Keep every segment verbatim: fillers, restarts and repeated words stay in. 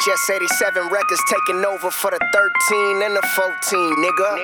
H S eighty-seven Records taking over for the thirteen and the fourteen, nigga.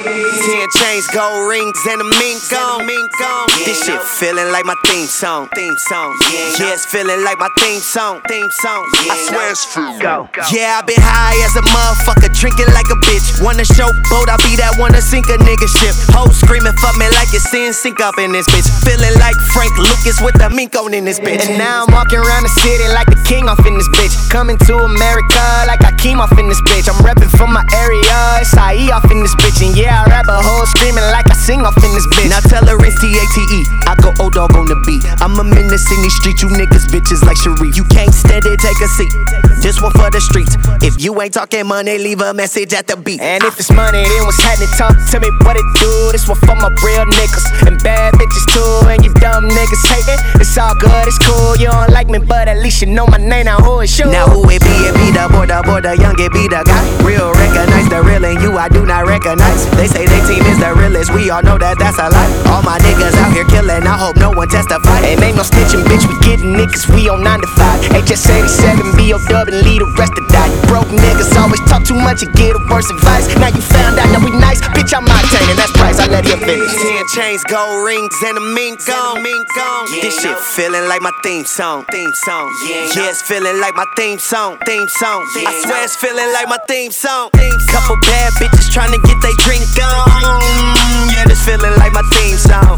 Ten chains, gold rings, and a mink on. This shit feeling like my theme song. Theme song. Yeah, it's feeling like my theme song. Theme song. I swear it's true. Go. Yeah, I been high as a motherfucker, drinking like a bitch. Wanna show boat, I be that one to sink a nigga ship. Hoes screaming, fuck me like it's sin, sink up in this bitch. Feeling like Frank Lucas with the mink on in this bitch. And now I'm walking around the city like the king off in this bitch. Coming to America like I came off in this bitch. I'm reppin' from my area, it's I E off in this bitch. And yeah, I rap a hoe screaming like I sing off in this bitch. Now tell her it's T A T E, I go old dog on the beat. I'm a menace in these streets, you niggas bitches like Sharif. You can't stand it, take a seat. This one for the streets. If you ain't talking money, leave a message at the beat. And if it's money, then what's happening? Talk to me what it do. This one for my real niggas and bad bitches too. And you dumb niggas hating, it's all good, it's cool. You don't like me, but at least you know my name. Now who is you? Now who it be? It be the boy, the boy, the young, it be the guy. Real recognize the real and you I do not recognize. They say they team is the realest, we all know that that's a lie. All my niggas out here killing, I hope no one testify. Ain't ain't no snitching, bitch, we getting niggas, we on nine to five. H S eighty-seven, B O W and lead the rest to die. You broke niggas always talk too much and get the worst advice. Now you found out that we nice, bitch, I'm octane, that's price, I let you finish. Ten chains, gold rings, and a mink on. This shit feeling like my theme song. Theme song. Yeah, it's feeling like my theme song. Theme song. I swear it's feeling like my theme song. Couple bad bitches trying to get they drink on. Yeah, this feeling like my theme song.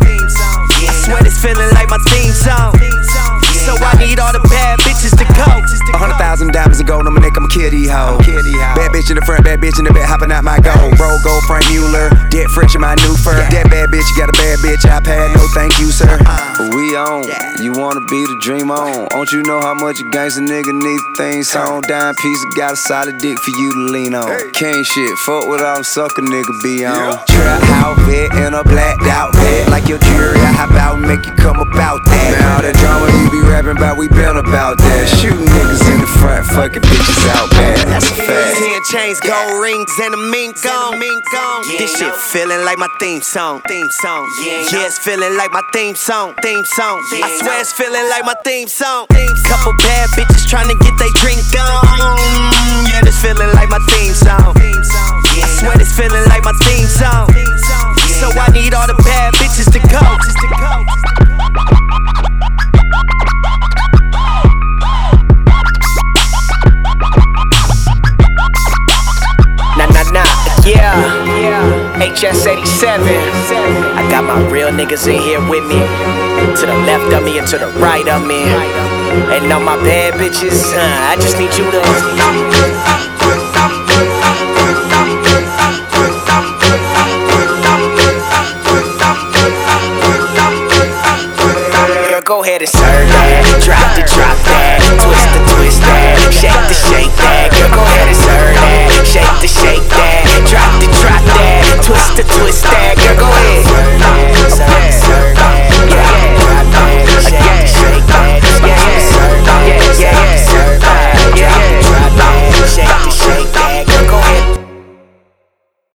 I swear this feeling like my theme song. So I need all the bad bitches to go. A hundred thousand diamonds and gold on my neck, I'ma kill these hoes. Bad bitch in the front, bad bitch in the back, hopping out my gold. Bro, gold Frank Mueller, dead fresh in my new fur. That bad bitch, you got a bad bitch, iPad, no thank you, sir. We on, you wanna be the dream on. Don't you know how much a gangsta nigga need things on? Dime piece, got a solid dick for you to lean on. King shit, fuck with all them sucker nigga be on. Trap house vet in a blacked out vet. Like your jury, I hop out and make you come about that. Man, all that drama you be rapping about, we been about that. Shooting niggas in the front, fucking bitches out bad. That's a fact. Ten chains, gold rings, and a mink on. This shit feeling like my theme song. Theme song. Yeah, it's feeling like my theme song. Theme song. I swear it's feeling like my theme song. Couple bad bitches trying to get they drink on. Yeah, this feeling like my theme song. I swear this feeling like my theme song. So I need all the bad bitches to go. Nah, nah, nah, yeah, H S eighty-seven. I got my real niggas in here with me. To the left of me and to the right of me. And all my bad bitches, uh, I just need you to go ahead and serve up.